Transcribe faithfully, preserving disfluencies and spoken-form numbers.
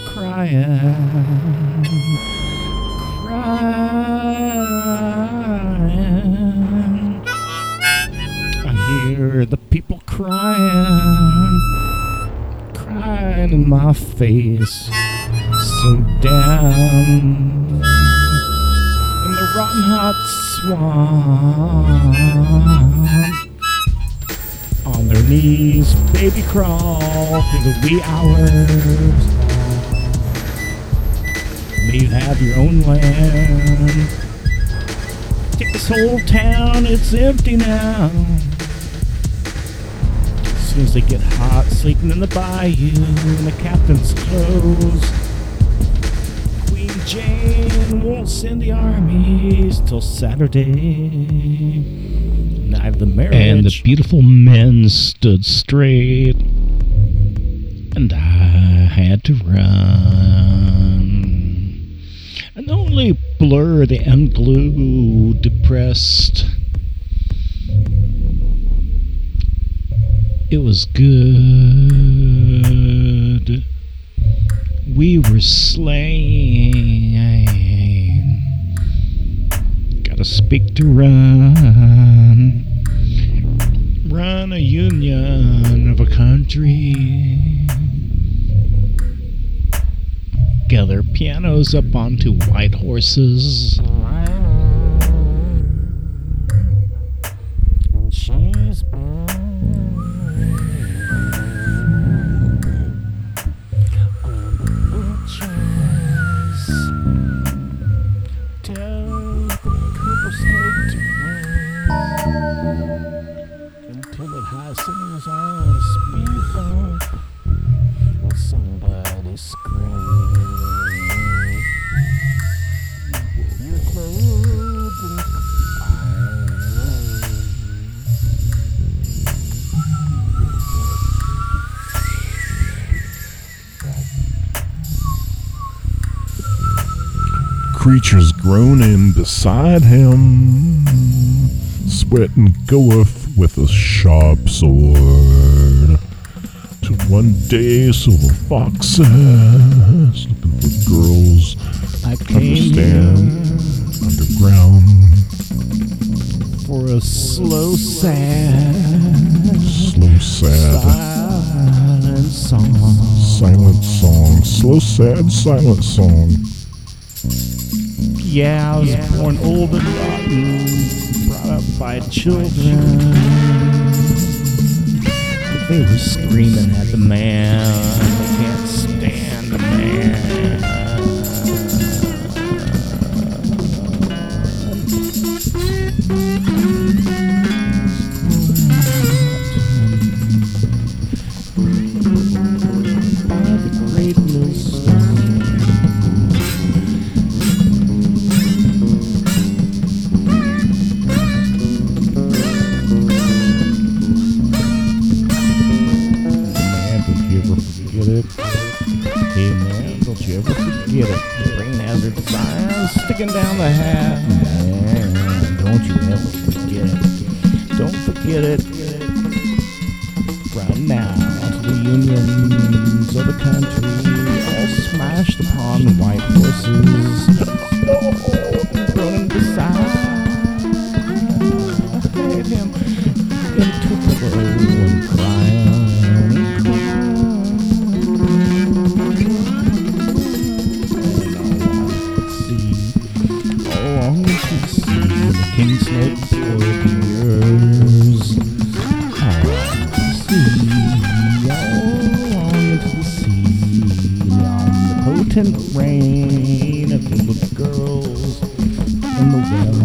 crying, crying. I hear the people crying, crying in my face, so down in the rotten hot swamp. On their knees, baby crawl through the wee hours. May you have your own land. Take this whole town, it's empty now. As soon as they get hot, sleeping in the bayou in the captain's clothes. Queen Jane won't send the armies till Saturday. Night of the marriage. And the beautiful men stood straight, and I had to run. And only blur the unglued, depressed. It was good. We were slain. Gotta speak to run. Run a union of a country. Gather pianos up onto white horses. She's until it has singers on speaker. Somebody scream. You're clothed in fire. Creatures groaning beside him. Sweating goeth with a sharp sword. Till one day silver foxes looking for girls I came understand underground for a slow, sad, slow sad silent song. Silent song. Slow sad silent song. Yeah, I was yeah. born old and rotten, brought up by children. But they were screaming at the man. They can't stand the man. By the great millstone. Hey man, don't you ever forget it. Brain hazard sign sticking down the hat. Man, don't you ever forget it. Don't forget it. Right now, to the unions of the country, all smashed upon white horses. Running beside him into the and crying. King Snake warriors out to sea, all into the sea, on the potent rain of the little girls in the well.